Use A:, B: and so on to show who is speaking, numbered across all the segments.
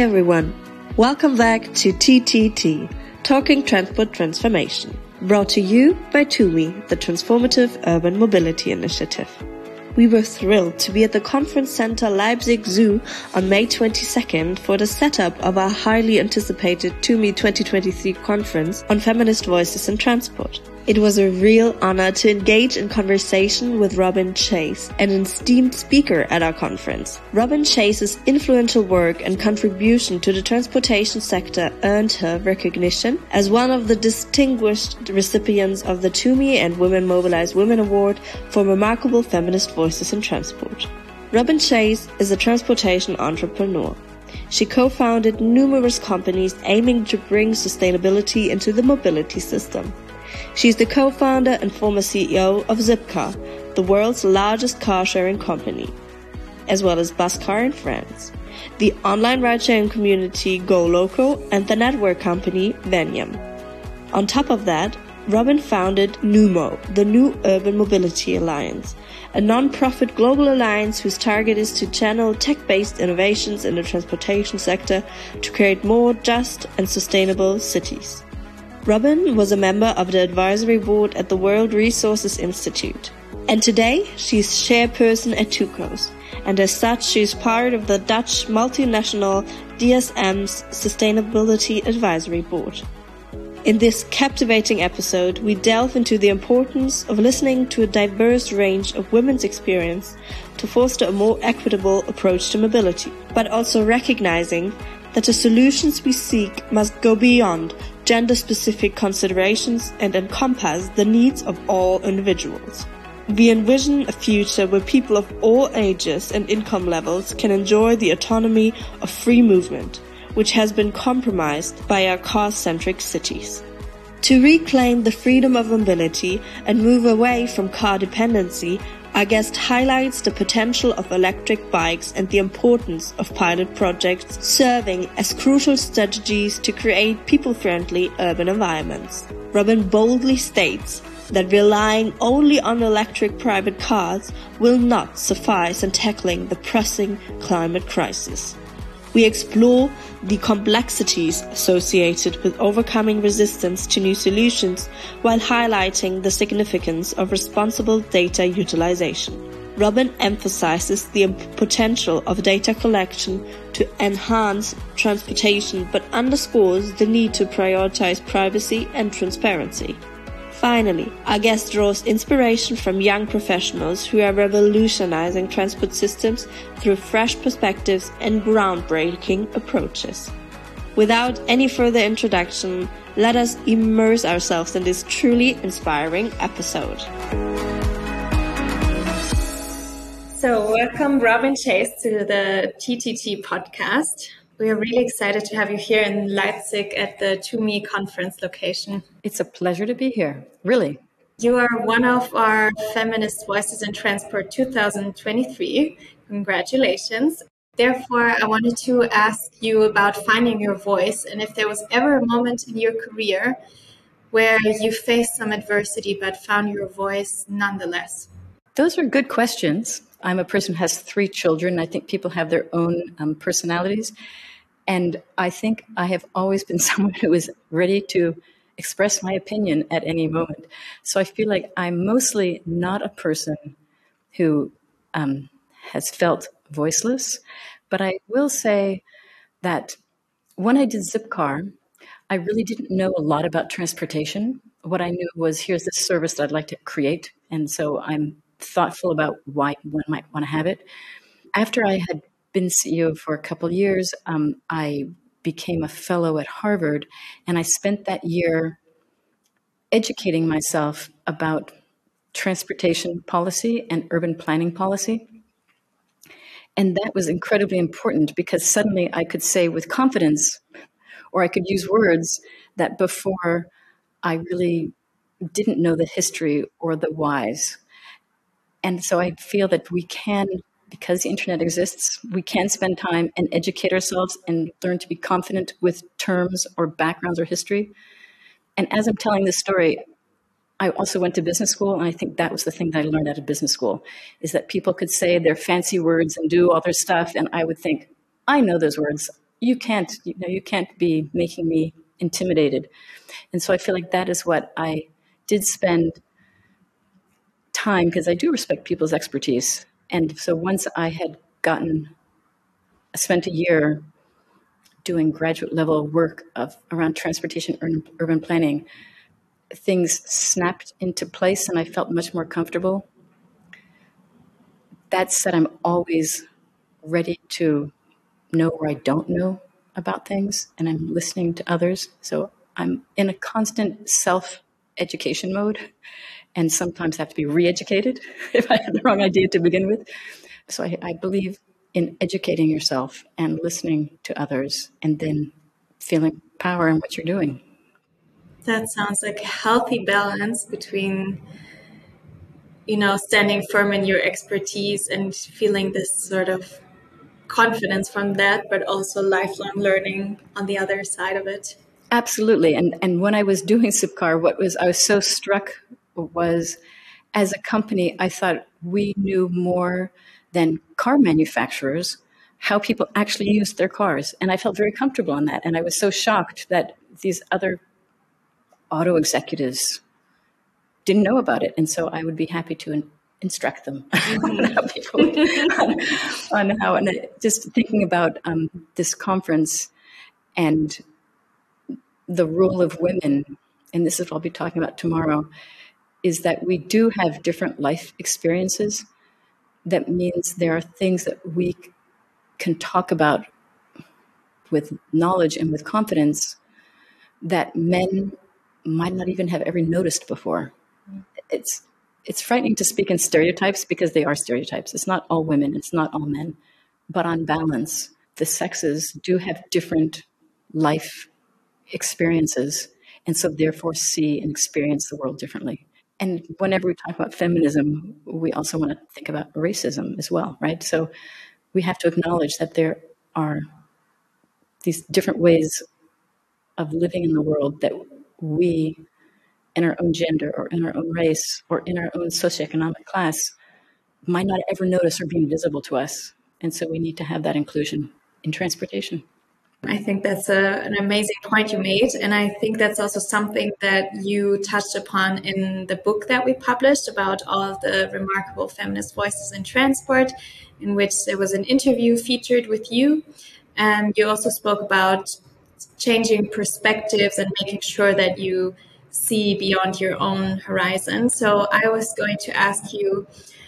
A: Hi everyone, welcome back to TTT, Talking Transport Transformation, brought to you by TUMI, the Transformative Urban Mobility Initiative. We were thrilled to be at the Conference Center Leipzig Zoo on May 22nd for the setup of our highly anticipated TUMI 2023 conference on feminist voices in transport. It was a real honor to engage in conversation with Robin Chase, an esteemed speaker at our conference. Robin Chase's influential work and contribution to the transportation sector earned her recognition as one of the distinguished recipients of the TUMI and Women Mobilize Women Award for remarkable feminist voices in transport. Robin Chase is a transportation entrepreneur. She co-founded numerous companies aiming to bring sustainability into the mobility system. She is the co-founder and former CEO of Zipcar, the world's largest car-sharing company, as well as Buscar in France, the online ride-sharing community GoLoco, and the network company Venium. On top of that, Robin founded NUMO, the New Urban Mobility Alliance, a non-profit global alliance whose target is to channel tech-based innovations in the transportation sector to create more just and sustainable cities. Robin was a member of the advisory board at the World Resources Institute, and today she's chairperson at TUCOS, and as such she is part of the Dutch multinational DSM's Sustainability Advisory Board. In this captivating episode, we delve into the importance of listening to a diverse range of women's experience to foster a more equitable approach to mobility, but also recognizing that the solutions we seek must go beyond gender-specific considerations and encompass the needs of all individuals. We envision a future where people of all ages and income levels can enjoy the autonomy of free movement, which has been compromised by our car-centric cities. To reclaim the freedom of mobility and move away from car dependency, our guest highlights the potential of electric bikes and the importance of pilot projects serving as crucial strategies to create people-friendly urban environments. Robin boldly states that relying only on electric private cars will not suffice in tackling the pressing climate crisis. We explore the complexities associated with overcoming resistance to new solutions while highlighting the significance of responsible data utilization. Robin emphasizes the potential of data collection to enhance transportation but underscores the need to prioritize privacy and transparency. Finally, our guest draws inspiration from young professionals who are revolutionizing transport systems through fresh perspectives and groundbreaking approaches. Without any further introduction, let us immerse ourselves in this truly inspiring episode. So, welcome Robin Chase to the TTT podcast. We are really excited to have you here in Leipzig at the TUMI conference location.
B: It's a pleasure to be here, really.
A: You are one of our Feminist Voices in Transport 2023. Congratulations. Therefore, I wanted to ask you about finding your voice and if there was ever a moment in your career where you faced some adversity but found your voice nonetheless.
B: Those are good questions. I'm a person who has 3 children. I think people have their own personalities. And I think I have always been someone who is ready to express my opinion at any moment. So I feel like I'm mostly not a person who has felt voiceless. But I will say that when I did Zipcar, I really didn't know a lot about transportation. What I knew was, here's this service that I'd like to create. And so I'm thoughtful about why one might want to have it. After I had been CEO for a couple of years, I became a fellow at Harvard, and I spent that year educating myself about transportation policy and urban planning policy. And that was incredibly important because suddenly I could say with confidence, or I could use words that before I really didn't know the history or the whys. And so I feel that we can, because the internet exists, we can spend time and educate ourselves and learn to be confident with terms or backgrounds or history. And as I'm telling this story, I also went to business school, and I think that was the thing that I learned out of business school, is that people could say their fancy words and do all their stuff, and I would think, I know those words. you can't be making me intimidated. And so I feel like that is what I did spend time, because I do respect people's expertise. And so once I had spent a year doing graduate level work around transportation, urban planning, things snapped into place and I felt much more comfortable. That said, I'm always ready to know where I don't know about things, and I'm listening to others. So I'm in a constant self-education mode, and sometimes have to be re-educated if I had the wrong idea to begin with. So I believe in educating yourself and listening to others, and then feeling power in what you're doing.
C: That sounds like a healthy balance between, standing firm in your expertise and feeling this sort of confidence from that, but also lifelong learning on the other side of it.
B: Absolutely. And when I was doing Zipcar, I was so struck was, as a company, I thought we knew more than car manufacturers how people actually use their cars. And I felt very comfortable in that. And I was so shocked that these other auto executives didn't know about it. And so I would be happy to instruct them on how people, on how, and just thinking about this conference and the role of women, and this is what I'll be talking about tomorrow, is that we do have different life experiences. That means there are things that we can talk about with knowledge and with confidence that men might not even have ever noticed before. It's frightening to speak in stereotypes because they are stereotypes. It's not all women, it's not all men. But on balance, the sexes do have different life experiences, and so therefore see and experience the world differently. And whenever we talk about feminism, we also want to think about racism as well, right? So we have to acknowledge that there are these different ways of living in the world that we, in our own gender or in our own race or in our own socioeconomic class, might not ever notice or be invisible to us. And so we need to have that inclusion in transportation.
C: I think that's an amazing point you made. And I think that's also something that you touched upon in the book that we published about all of the remarkable feminist voices in transport, in which there was an interview featured with you. And you also spoke about changing perspectives and making sure that you see beyond your own horizon. So I was going to ask you,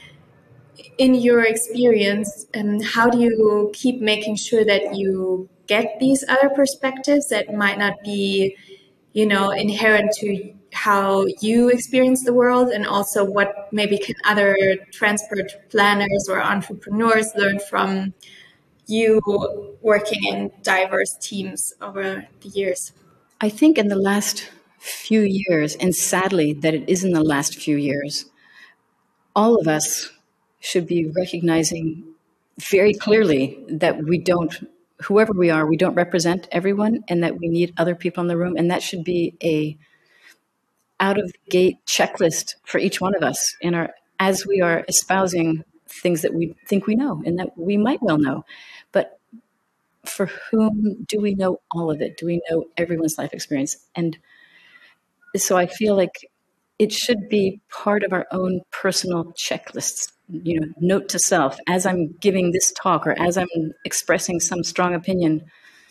C: in your experience, how do you keep making sure that you get these other perspectives that might not be, inherent to how you experience the world, and also what maybe can other transport planners or entrepreneurs learn from you working in diverse teams over the years?
B: I think in the last few years, and sadly that it is in the last few years, all of us should be recognizing very clearly that whoever we are, we don't represent everyone, and that we need other people in the room. And that should be a out of the gate checklist for each one of us as we are espousing things that we think we know and that we might well know. But for whom do we know all of it? Do we know everyone's life experience? And so I feel like it should be part of our own personal checklists. Note to self, as I'm giving this talk or as I'm expressing some strong opinion,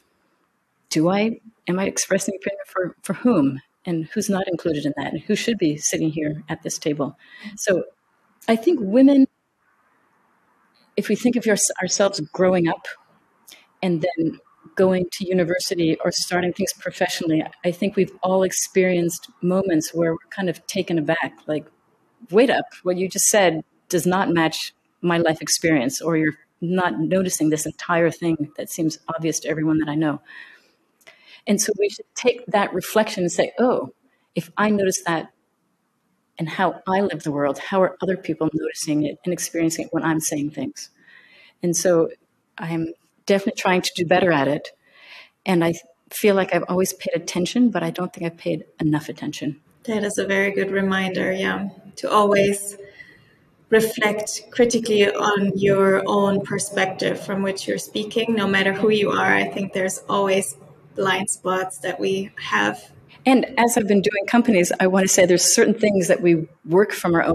B: am I expressing opinion for whom, and who's not included in that, and who should be sitting here at this table? So I think women, if we think of ourselves growing up and then going to university or starting things professionally, I think we've all experienced moments where we're kind of taken aback, like, wait up, what you just said does not match my life experience, or you're not noticing this entire thing that seems obvious to everyone that I know. And so we should take that reflection and say, oh, if I notice that and how I live the world, how are other people noticing it and experiencing it when I'm saying things? And so I'm definitely trying to do better at it. And I feel like I've always paid attention, but I don't think I've paid enough attention.
C: That is a very good reminder, to always reflect critically on your own perspective from which you're speaking, no matter who you are. I think there's always blind spots that we have.
B: And as I've been doing companies, I want to say there's certain things that we work from our own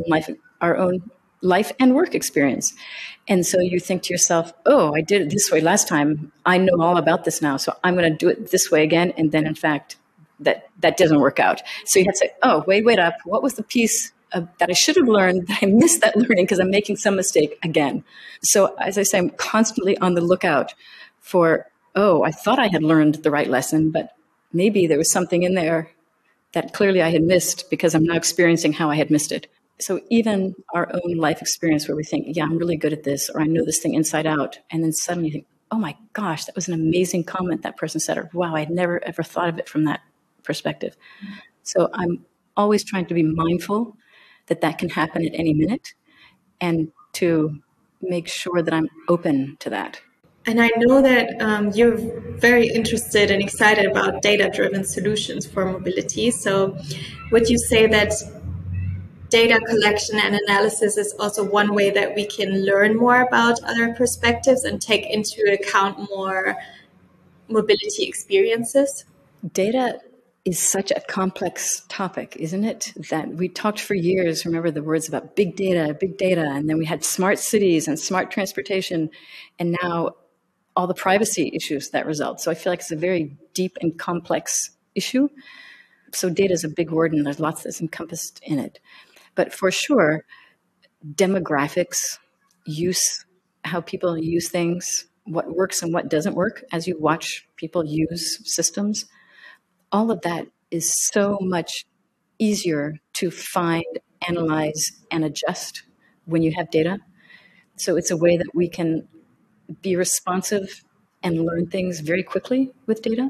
B: life and work experience. And so you think to yourself, oh, I did it this way last time. I know all about this now. So I'm going to do it this way again. And then in fact, that doesn't work out. So you have to say, oh, wait up. What was the piece that I should have learned that I missed that learning because I'm making some mistake again? So as I say, I'm constantly on the lookout for, oh, I thought I had learned the right lesson, but maybe there was something in there that clearly I had missed because I'm now experiencing how I had missed it. So even our own life experience where we think, yeah, I'm really good at this, or I know this thing inside out. And then suddenly you think, oh my gosh, that was an amazing comment that person said, or wow, I had never ever thought of it from that perspective. So I'm always trying to be mindful that can happen at any minute and to make sure that I'm open to that.
C: And I know that you're very interested and excited about data-driven solutions for mobility. So would you say that data collection and analysis is also one way that we can learn more about other perspectives and take into account more mobility experiences?
B: Data is such a complex topic, isn't it? That we talked for years, remember the words about big data, and then we had smart cities and smart transportation, and now all the privacy issues that result. So I feel like it's a very deep and complex issue. So data is a big word and there's lots that's encompassed in it. But for sure, demographics, use, how people use things, what works and what doesn't work as you watch people use systems, all of that is so much easier to find, analyze, and adjust when you have data. So it's a way that we can be responsive and learn things very quickly with data.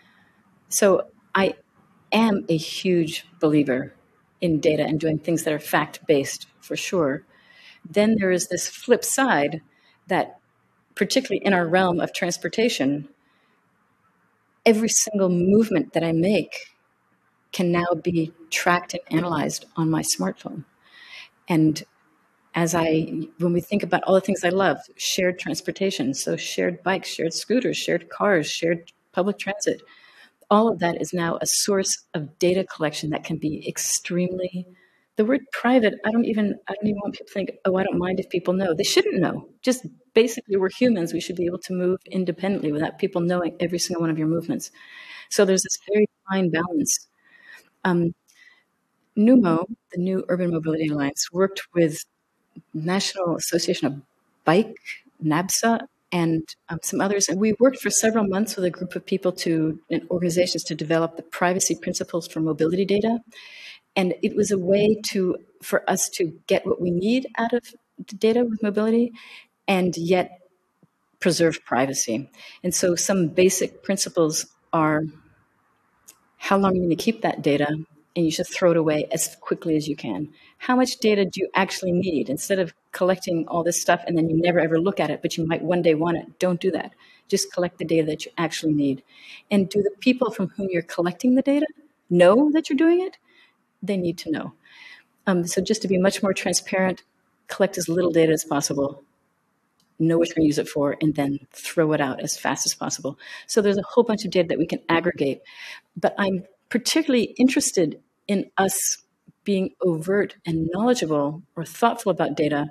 B: So I am a huge believer in data and doing things that are fact-based for sure. Then there is this flip side that, particularly in our realm of transportation, every single movement that I make can now be tracked and analyzed on my smartphone. And when we think about all the things I love, shared transportation, so shared bikes, shared scooters, shared cars, shared public transit, all of that is now a source of data collection that can be extremely, the word private, I don't even want people to think, oh, I don't mind if people know. They shouldn't know. Just basically, we're humans. We should be able to move independently without people knowing every single one of your movements. So there's this very fine balance. NUMO, the New Urban Mobility Alliance, worked with National Association of Bike, NABSA, and some others. And we worked for several months with a group of people and organizations to develop the privacy principles for mobility data. And it was a way for us to get what we need out of the data with mobility and yet preserve privacy. And so some basic principles are how long are you going to keep that data, and you should throw it away as quickly as you can. How much data do you actually need? Instead of collecting all this stuff and then you never ever look at it, but you might one day want it, don't do that. Just collect the data that you actually need. And do the people from whom you're collecting the data know that you're doing it? They need to know. So just to be much more transparent, collect as little data as possible, know what you're going to use it for, and then throw it out as fast as possible. So there's a whole bunch of data that we can aggregate. But I'm particularly interested in us being overt and knowledgeable or thoughtful about data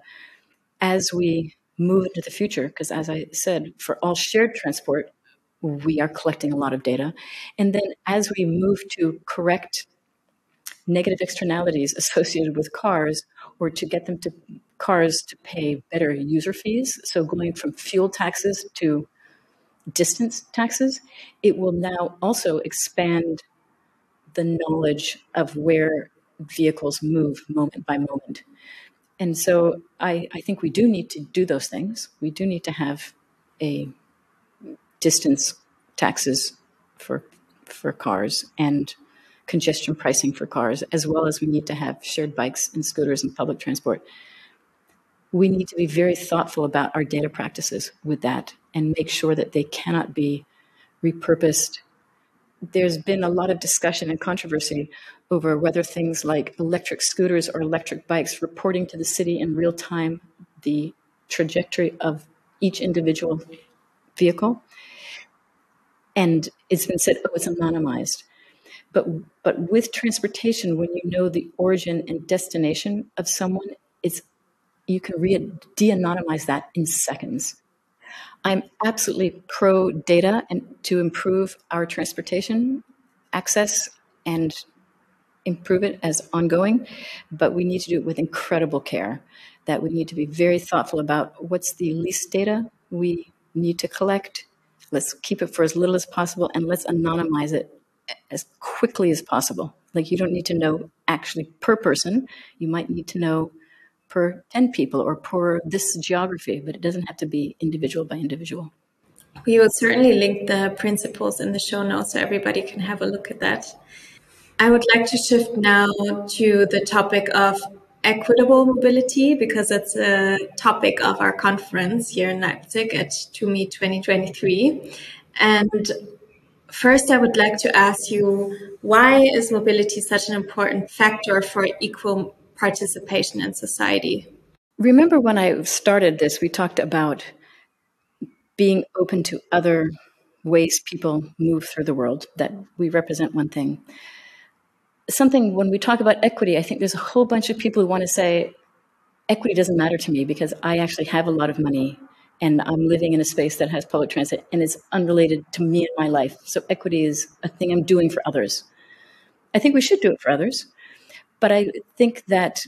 B: as we move into the future. Because as I said, for all shared transport, we are collecting a lot of data. And then as we move to correct negative externalities associated with cars, or to get them to cars to pay better user fees, so going from fuel taxes to distance taxes, it will now also expand the knowledge of where vehicles move moment by moment. And so I think we do need to do those things. We do need to have a distance taxes for cars and congestion pricing for cars, as well as we need to have shared bikes and scooters and public transport. We need to be very thoughtful about our data practices with that and make sure that they cannot be repurposed. There's been a lot of discussion and controversy over whether things like electric scooters or electric bikes reporting to the city in real time the trajectory of each individual vehicle. And it's been said, oh, it's anonymized. But with transportation, when you know the origin and destination of someone, you can de-anonymize that in seconds. I'm absolutely pro data and to improve our transportation access and improve it as ongoing, but we need to do it with incredible care. That we need to be very thoughtful about what's the least data we need to collect. Let's keep it for as little as possible, and let's anonymize it as quickly as possible. Like, you don't need to know actually per person. You might need to know per 10 people or per this geography, but it doesn't have to be individual by individual.
C: We will certainly link the principles in the show notes so everybody can have a look at that. I would like to shift now to the topic of equitable mobility, because it's a topic of our conference here in Leipzig at TUMI 2023. And first, I would like to ask you, why is mobility such an important factor for equal participation in society?
B: Remember when I started this, we talked about being open to other ways people move through the world, that we represent one thing. Something, when we talk about equity, I think there's a whole bunch of people who want to say, equity doesn't matter to me because I actually have a lot of money and I'm living in a space that has public transit and it's unrelated to me and my life. So equity is a thing I'm doing for others. I think we should do it for others, but I think that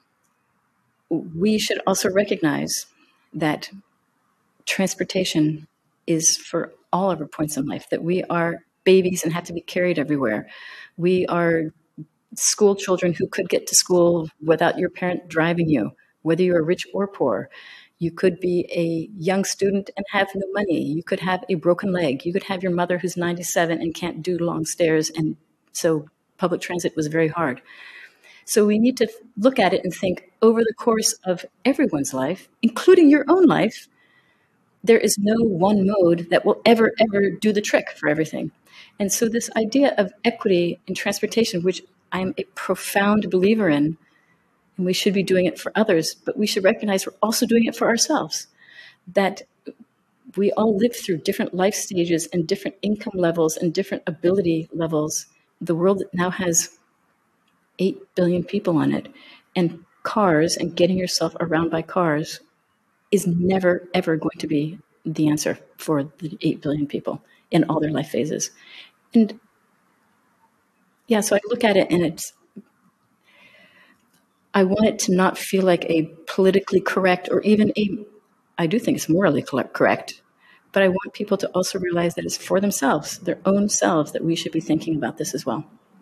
B: we should also recognize that transportation is for all of our points in life, that we are babies and have to be carried everywhere. We are school children who could get to school without your parent driving you, whether you're rich or poor. You could be a young student and have no money. You could have a broken leg. You could have your mother who's 97 and can't do long stairs. And so public transit was very hard. So we need to look at it and think, over the course of everyone's life, including your own life, there is no one mode that will ever do the trick for everything. And so this idea of equity in transportation, which I'm a profound believer in, and we should be doing it for others, but we should recognize we're also doing it for ourselves, that we all live through different life stages and different income levels and different ability levels. The world now has 8 billion people on it, and cars and getting yourself around by cars is never, ever going to be the answer for the 8 billion people in all their life phases. And yeah, so I look at it and I want it to not feel like a politically correct or even I do think it's morally correct, but I want people to also realize that it's for themselves, their own selves, that we should be thinking about this as well.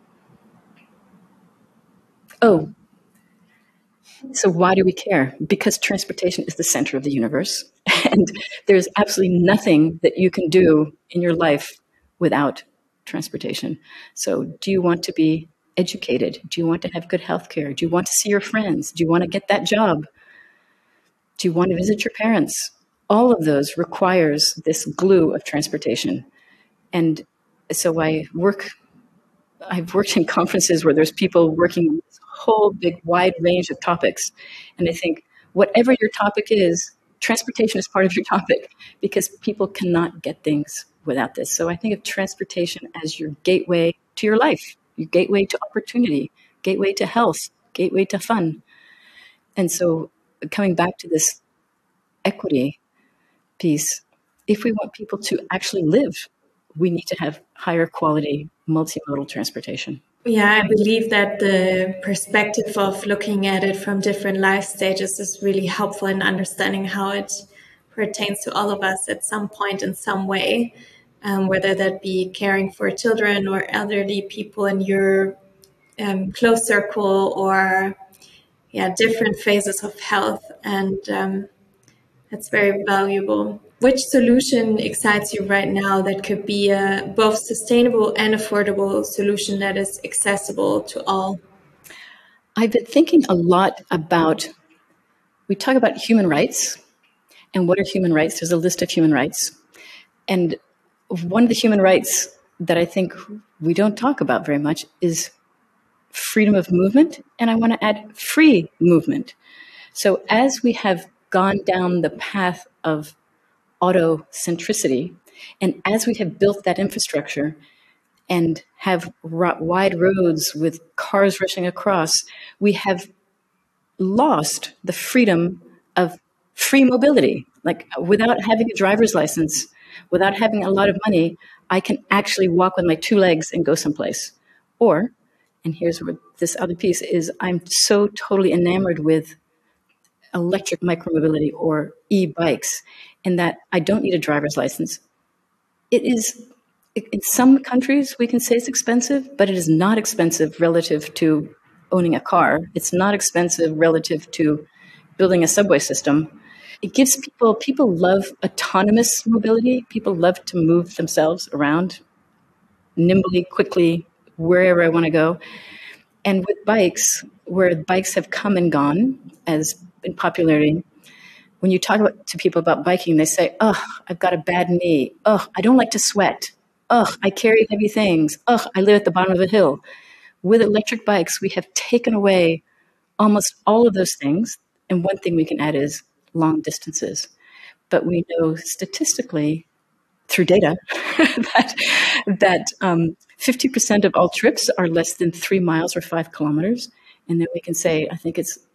B: Oh, so why do we care? Because transportation is the center of the universe, and there's absolutely nothing that you can do in your life without transportation. So do you want to be educated? Do you want to have good health care? Do you want to see your friends? Do you want to get that job? Do you want to visit your parents? All of those requires this glue of transportation. And so I've worked in conferences where there's people working on this whole big wide range of topics. And I think whatever your topic is, transportation is part of your topic, because people cannot get things without this. So I think of transportation as your gateway to your life, your gateway to opportunity, gateway to health, gateway to fun. And so coming back to this equity piece, if we want people to actually live, we need to have higher quality multimodal transportation.
C: Yeah, I believe that the perspective of looking at it from different life stages is really helpful in understanding how it pertains to all of us at some point in some way, whether that be caring for children or elderly people in your close circle, or different phases of health. And that's very valuable. Which solution excites you right now that could be a both sustainable and affordable solution that is accessible to all?
B: I've been thinking a lot about, we talk about human rights, and what are human rights? There's a list of human rights. And one of the human rights that I think we don't talk about very much is freedom of movement, and I want to add free movement. So as we have gone down the path of autocentricity, and as we have built that infrastructure and have wide roads with cars rushing across, we have lost the freedom of free mobility. Like without having a driver's license, without having a lot of money, I can actually walk with my two legs and go someplace. Or, and here's where this other piece is, I'm so totally enamored with electric micromobility or e-bikes, in that I don't need a driver's license. It is, in some countries, we can say it's expensive, but it is not expensive relative to owning a car. It's not expensive relative to building a subway system. It gives people love autonomous mobility. People love to move themselves around nimbly, quickly, wherever I want to go. And with bikes, where bikes have come and gone as in popularity, when you talk to people about biking, they say, "Oh, I've got a bad knee. Oh, I don't like to sweat. Oh, I carry heavy things. Oh, I live at the bottom of the hill." With electric bikes, we have taken away almost all of those things. And one thing we can add is long distances. But we know statistically through data that 50% of all trips are less than 3 miles or 5 kilometers. And then we can say, I think it's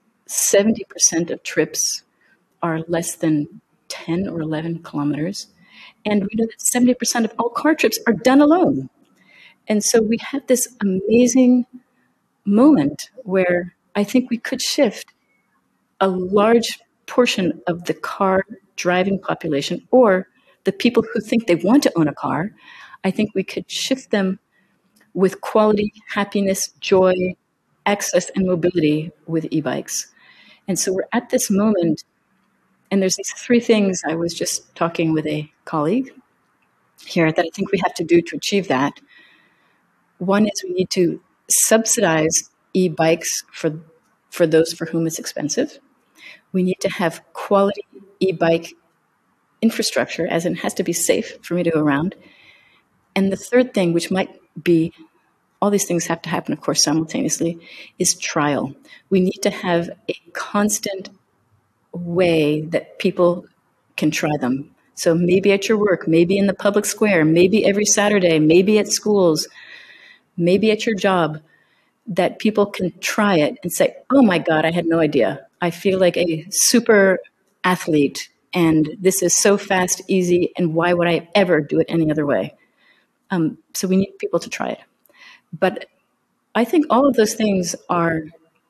B: 70% of trips are less than 10 or 11 kilometers. And we know that 70% of all car trips are done alone. And so we have this amazing moment where I think we could shift a large portion of the car driving population, or the people who think they want to own a car. I think we could shift them with quality, happiness, joy, access, and mobility with e-bikes. And so we're at this moment, and there's these three things. I was just talking with a colleague here that I think we have to do to achieve that. One is we need to subsidize e-bikes for those for whom it's expensive. We need to have quality e-bike infrastructure, as in it has to be safe for me to go around. And the third thing, which might be, all these things have to happen, of course, simultaneously, is trial. We need to have a constant way that people can try them. So maybe at your work, maybe in the public square, maybe every Saturday, maybe at schools, maybe at your job, that people can try it and say, "Oh my God, I had no idea. I feel like a super athlete, and this is so fast, easy, and why would I ever do it any other way?" So we need people to try it. But I think all of those things are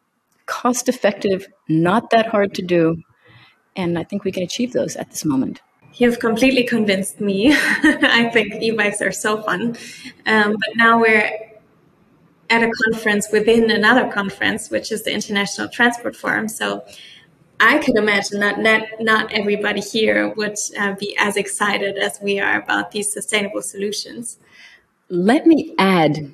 B: cost effective, not that hard to do, and I think we can achieve those at this moment.
C: You've completely convinced me. I think e-bikes are so fun. But now we're at a conference within another conference, which is the International Transport Forum. So I could imagine that not everybody here would be as excited as we are about these sustainable solutions.
B: Let me add,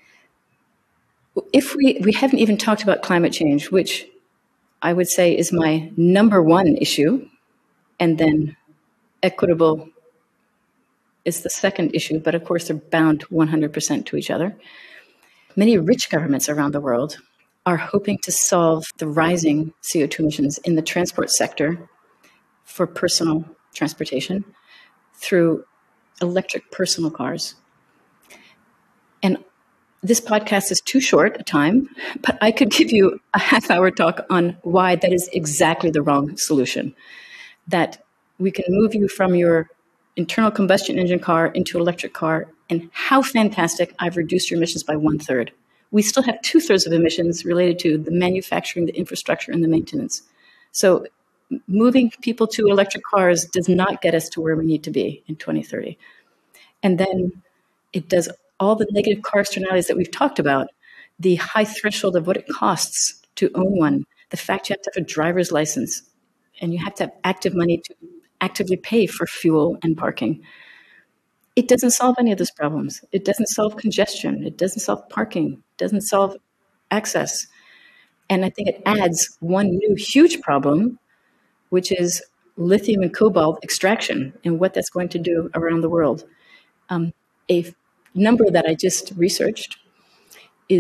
B: if we haven't even talked about climate change, which I would say is my number one issue, and then equitable is the second issue, but of course they're bound 100% to each other. Many rich governments around the world are hoping to solve the rising CO2 emissions in the transport sector for personal transportation through electric personal cars. And this podcast is too short a time, but I could give you a half-hour talk on why that is exactly the wrong solution. That we can move you from your internal combustion engine car into an electric car, and how fantastic, I've reduced your emissions by 1/3. We still have 2/3 of emissions related to the manufacturing, the infrastructure, and the maintenance. So moving people to electric cars does not get us to where we need to be in 2030. And then it does all the negative car externalities that we've talked about, the high threshold of what it costs to own one, the fact you have to have a driver's license, and you have to have active money to actively pay for fuel and parking. It doesn't solve any of those problems. It doesn't solve congestion. It doesn't solve parking. It doesn't solve access. And I think it adds one new huge problem, which is lithium and cobalt extraction and what that's going to do around the world. A number that I just researched is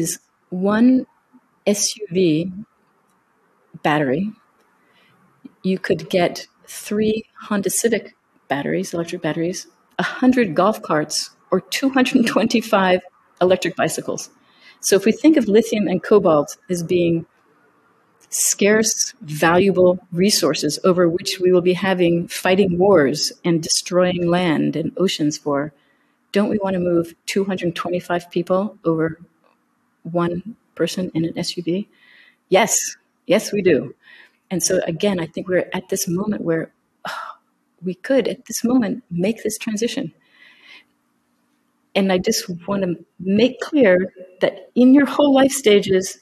B: one SUV battery, you could get 3 Honda Civic batteries, electric batteries, 100 golf carts, or 225 electric bicycles. So if we think of lithium and cobalt as being scarce, valuable resources over which we will be having fighting wars and destroying land and oceans for, don't we want to move 225 people over one person in an SUV? Yes, yes, we do. And so again, I think we're at this moment where we could, at this moment, make this transition. And I just want to make clear that in your whole life stages,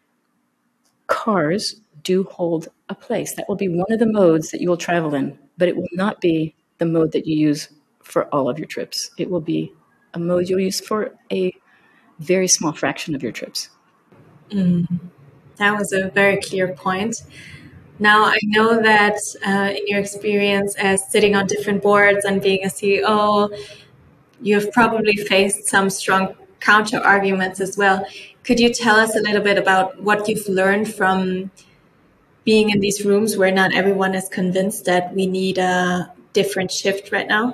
B: cars do hold a place. That will be one of the modes that you will travel in, but it will not be the mode that you use for all of your trips. It will be a mode you'll use for a very small fraction of your trips.
C: That was a very clear point. Now, I know that in your experience as sitting on different boards and being a CEO, you've probably faced some strong counter arguments as well. Could you tell us a little bit about what you've learned from being in these rooms where not everyone is convinced that we need a different shift right now?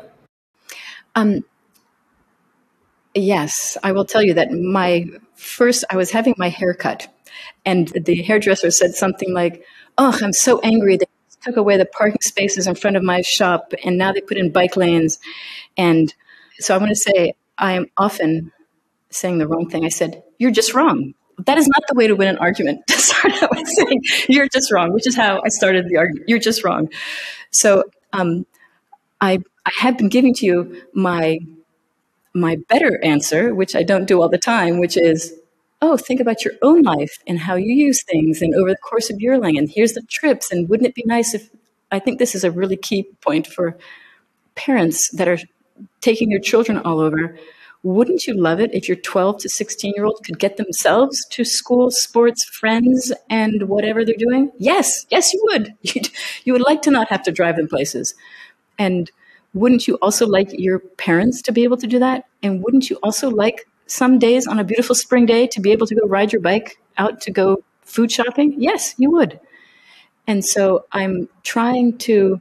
B: Yes, I will tell you that I was having my hair cut, and the hairdresser said something like, "Oh, I'm so angry. They took away the parking spaces in front of my shop, and now they put in bike lanes." And so I want to say I am often saying the wrong thing. I said, "You're just wrong." That is not the way to win an argument. To start out with saying, "You're just wrong," which is how I started the argument. You're just wrong. So I have been giving to you my better answer, which I don't do all the time, which is, oh, think about your own life and how you use things and over the course of your life. And here's the trips. And wouldn't it be nice if, I think this is a really key point for parents that are taking their children all over. Wouldn't you love it if your 12 to 16-year-old could get themselves to school, sports, friends, and whatever they're doing? Yes, yes, you would. You would like to not have to drive them places. And wouldn't you also like your parents to be able to do that? And wouldn't you also like some days on a beautiful spring day to be able to go ride your bike out to go food shopping? Yes, you would. And so I'm trying to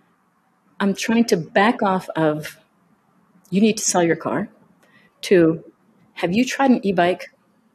B: back off of, you need to sell your car, to, have you tried an e-bike?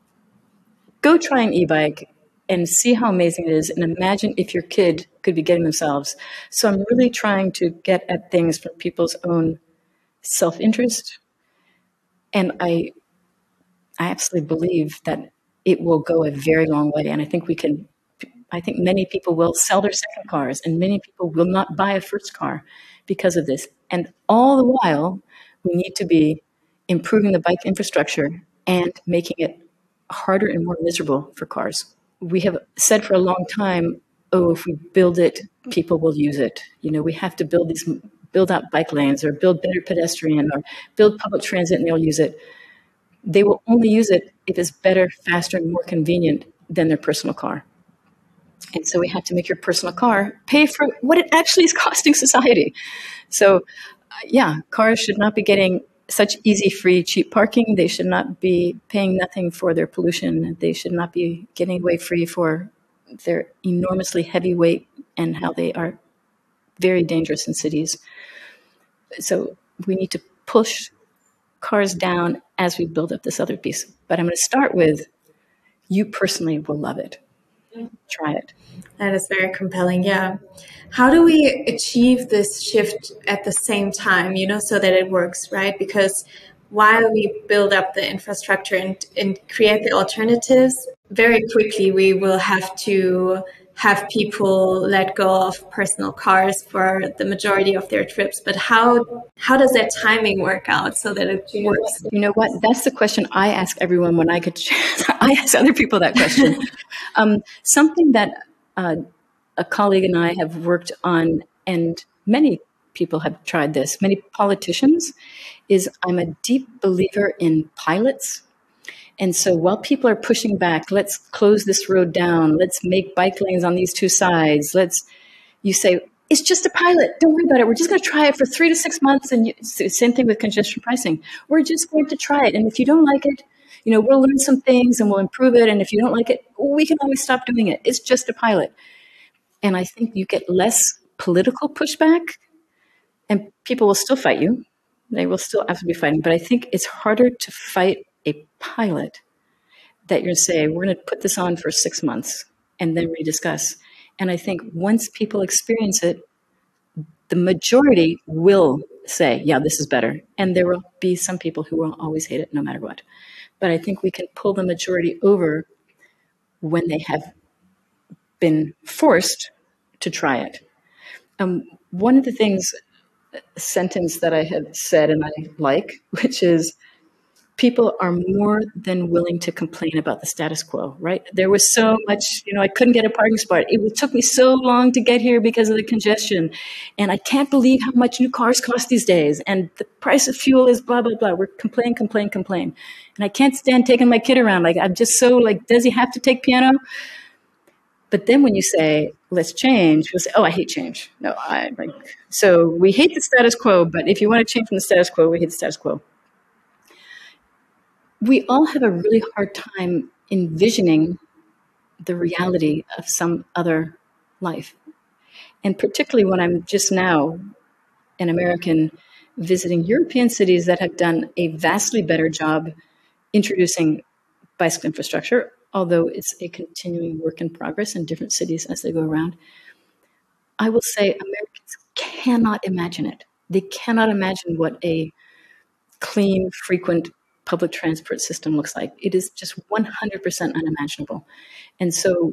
B: Go try an e-bike and see how amazing it is, and imagine if your kid could be getting themselves. So I'm really trying to get at things from people's own self-interest. And I absolutely believe that it will go a very long way. And I think many people will sell their second cars, and many people will not buy a first car because of this. And all the while, we need to be improving the bike infrastructure and making it harder and more miserable for cars. We have said for a long time, oh, if we build it, people will use it. We have to build out bike lanes or build better pedestrian or build public transit and they'll use it. They will only use it if it's better, faster, and more convenient than their personal car. And so we have to make your personal car pay for what it actually is costing society. So, cars should not be getting such easy, free, cheap parking. They should not be paying nothing for their pollution. They should not be getting away free for their enormously heavy weight and how they are very dangerous in cities. So we need to push cars down as we build up this other piece. But I'm going to start with, you personally will love it. Try it.
C: That is very compelling. Yeah. How do we achieve this shift at the same time, so that it works, right? Because while we build up the infrastructure and create the alternatives, very quickly we will have to have people let go of personal cars for the majority of their trips. But how does that timing work out so that it works?
B: You know what? That's the question I ask everyone when I get I ask other people that question. Something that a colleague and I have worked on, and many people have tried this, many politicians, is I'm a deep believer in pilots. And so while people are pushing back, let's close this road down, let's make bike lanes on these two sides, you say, it's just a pilot, don't worry about it. We're just going to try it for 3 to 6 months. And same thing with congestion pricing. We're just going to try it. And if you don't like it, we'll learn some things and we'll improve it. And if you don't like it, we can always stop doing it. It's just a pilot. And I think you get less political pushback, and people will still fight you. They will still have to be fighting. But I think it's harder to fight a pilot that you're going to say, we're going to put this on for 6 months and then rediscuss. And I think once people experience it, the majority will say, yeah, this is better. And there will be some people who will always hate it no matter what. But I think we can pull the majority over when they have been forced to try it. One of the things, a sentence that I had said and I like, which is, people are more than willing to complain about the status quo, right? There was so much, I couldn't get a parking spot. It took me so long to get here because of the congestion. And I can't believe how much new cars cost these days. And the price of fuel is blah, blah, blah. We're complain. And I can't stand taking my kid around. I'm just so does he have to take piano? But then when you say, let's change, we'll say, oh, I hate change. No, so we hate the status quo, but if you want to change from the status quo, we hate the status quo. We all have a really hard time envisioning the reality of some other life. And particularly when I'm just now an American visiting European cities that have done a vastly better job introducing bicycle infrastructure, although it's a continuing work in progress in different cities as they go around. I will say Americans cannot imagine it. They cannot imagine what a clean, frequent public transport system looks like. It is just 100% unimaginable. And so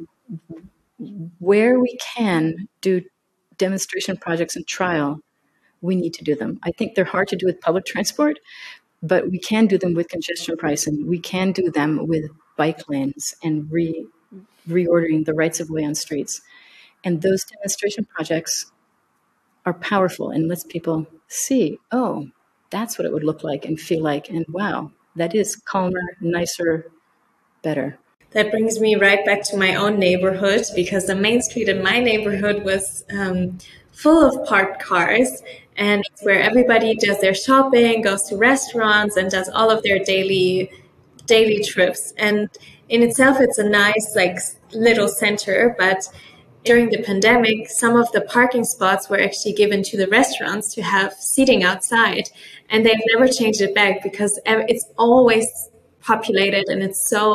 B: where we can do demonstration projects and trial, we need to do them. I think they're hard to do with public transport, but we can do them with congestion pricing. We can do them with bike lanes and reordering the rights of way on streets. And those demonstration projects are powerful and lets people see, oh, that's what it would look like and feel like. And wow, that is calmer, nicer, better.
C: That brings me right back to my own neighborhood, because the main street in my neighborhood was full of parked cars, and it's where everybody does their shopping, goes to restaurants, and does all of their daily trips. And in itself, it's a nice little center, but during the pandemic, some of the parking spots were actually given to the restaurants to have seating outside, and they've never changed it back because it's always populated and it's so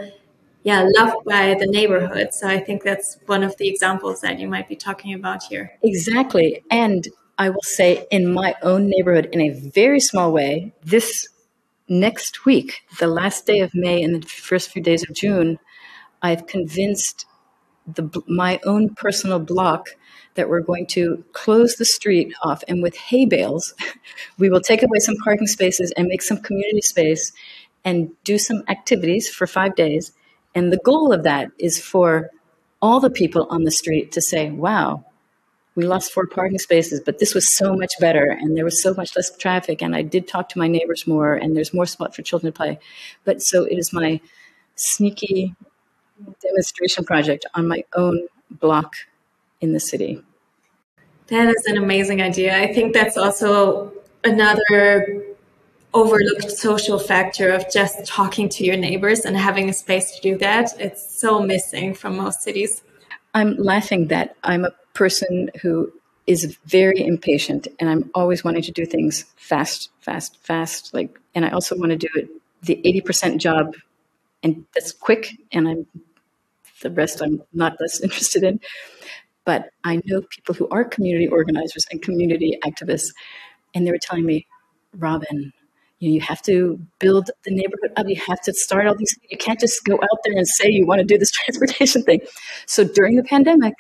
C: loved by the neighborhood. So I think that's one of the examples that you might be talking about here.
B: Exactly. And I will say in my own neighborhood, in a very small way, this next week, the last day of May and the first few days of June, I've convinced my own personal block that we're going to close the street off, and with hay bales, we will take away some parking spaces and make some community space and do some activities for 5 days. And the goal of that is for all the people on the street to say, wow, we lost 4 parking spaces, but this was so much better, and there was so much less traffic, and I did talk to my neighbors more, and there's more spot for children to play. But so it is my sneaky demonstration project on my own block in the city.
C: That is an amazing idea. I think that's also another overlooked social factor of just talking to your neighbors and having a space to do that. It's so missing from most cities.
B: I'm laughing that I'm a person who is very impatient, and I'm always wanting to do things fast. And I also want to do it the 80% job, and that's quick, and the rest I'm not less interested in. But I know people who are community organizers and community activists, and they were telling me, Robin, you have to build the neighborhood up. You have to start all these. You can't just go out there and say you want to do this transportation thing. So during the pandemic,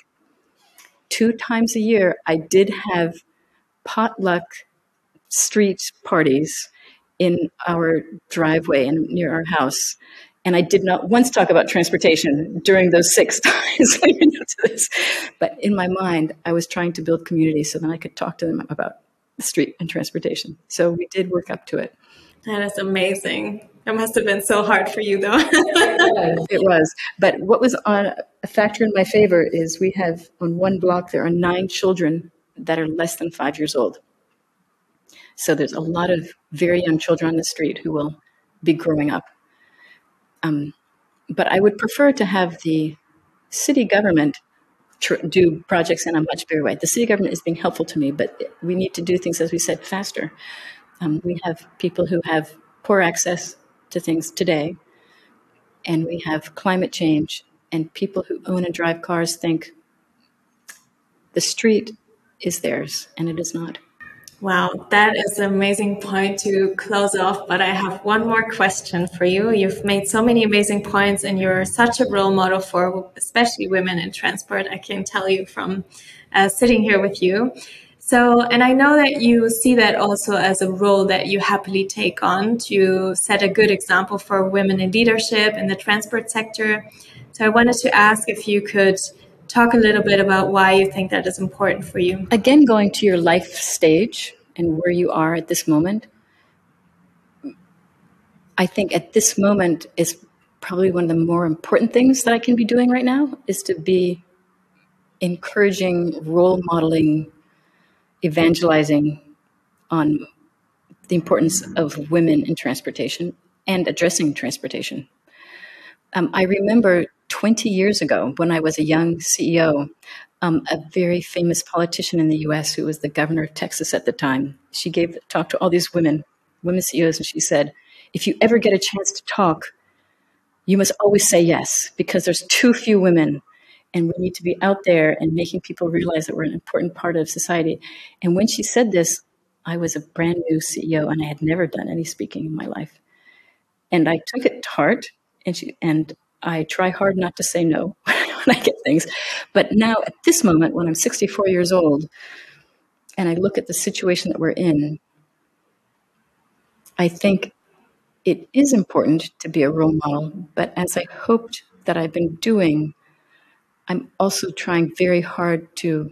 B: 2 times a year, I did have potluck street parties in our driveway and near our house. And I did not once talk about transportation during those 6 times leading up to this. But in my mind, I was trying to build community so then I could talk to them about the street and transportation. So we did work up to it.
C: That is amazing. That must have been so hard for you, though.
B: It was. But what was a factor in my favor is we have on one block, there are 9 children that are less than 5 years old. So there's a lot of very young children on the street who will be growing up. But I would prefer to have the city government do projects in a much bigger way. The city government is being helpful to me, but we need to do things, as we said, faster. We have people who have poor access to things today, and we have climate change, and people who own and drive cars think the street is theirs, and it is not.
C: Wow, that is an amazing point to close off. But I have one more question for you. You've made so many amazing points, and you're such a role model for especially women in transport. I can tell you from sitting here with you. So, and I know that you see that also as a role that you happily take on to set a good example for women in leadership in the transport sector. So I wanted to ask if you could talk a little bit about why you think that is important for you.
B: Again, going to your life stage and where you are at this moment, I think at this moment is probably one of the more important things that I can be doing right now, is to be encouraging, role modeling, evangelizing on the importance of women in transportation and addressing transportation. I remember 20 years ago when I was a young CEO, a very famous politician in the US who was the governor of Texas at the time, she gave a talk to all these women CEOs, and she said, if you ever get a chance to talk, you must always say yes, because there's too few women, and we need to be out there and making people realize that we're an important part of society. And when she said this, I was a brand new CEO, and I had never done any speaking in my life. And I took it to heart, and I try hard not to say no when I get things. But now at this moment, when I'm 64 years old, and I look at the situation that we're in, I think it is important to be a role model. But as I hoped that I've been doing, I'm also trying very hard to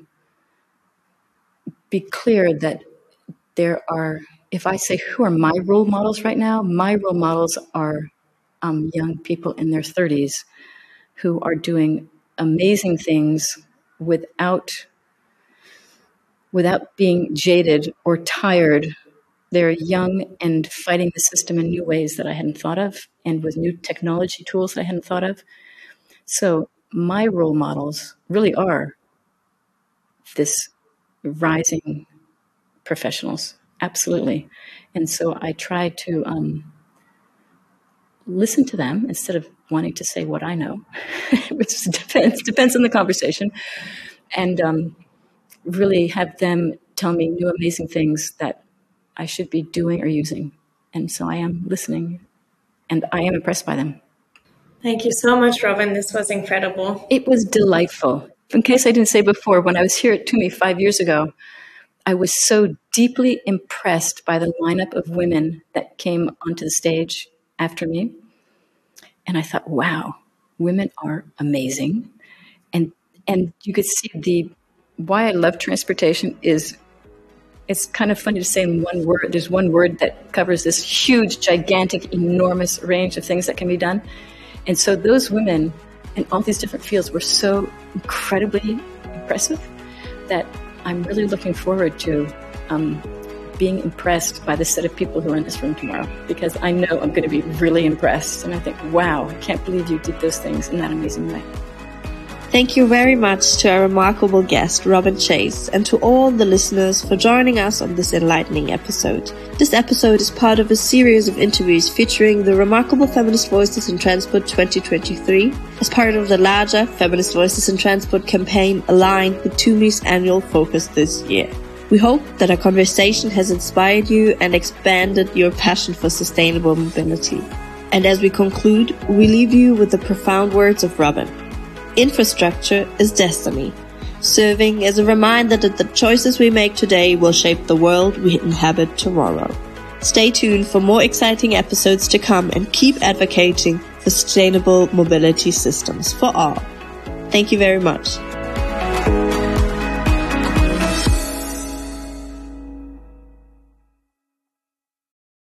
B: be clear that there are, if I say who are my role models right now, my role models are young people in their 30s who are doing amazing things without being jaded or tired. They're young and fighting the system in new ways that I hadn't thought of, and with new technology tools that I hadn't thought of. So my role models really are this rising professionals, absolutely. And so I try to listen to them instead of wanting to say what I know, which depends on the conversation, and really have them tell me new amazing things that I should be doing or using. And so I am listening, and I am impressed by them.
C: Thank you so much, Robin. This was incredible.
B: It was delightful. In case I didn't say before, when I was here at TUMI 5 years ago, I was so deeply impressed by the lineup of women that came onto the stage after me. And I thought, wow, women are amazing. And you could see why I love transportation is, it's kind of funny to say in one word. There's one word that covers this huge, gigantic, enormous range of things that can be done. And so those women in all these different fields were so incredibly impressive that I'm really looking forward to being impressed by the set of people who are in this room tomorrow, because I know I'm going to be really impressed. And I think, wow, I can't believe you did those things in that amazing way.
A: Thank you very much to our remarkable guest, Robin Chase, and to all the listeners for joining us on this enlightening episode. This episode is part of a series of interviews featuring the Remarkable Feminist Voices in Transport 2023 as part of the larger Feminist Voices in Transport campaign aligned with TUMI's annual focus this year. We hope that our conversation has inspired you and expanded your passion for sustainable mobility. And as we conclude, we leave you with the profound words of Robin. Infrastructure is destiny, serving as a reminder that the choices we make today will shape the world we inhabit tomorrow. Stay tuned for more exciting episodes to come and keep advocating for sustainable mobility systems for all. Thank you very much.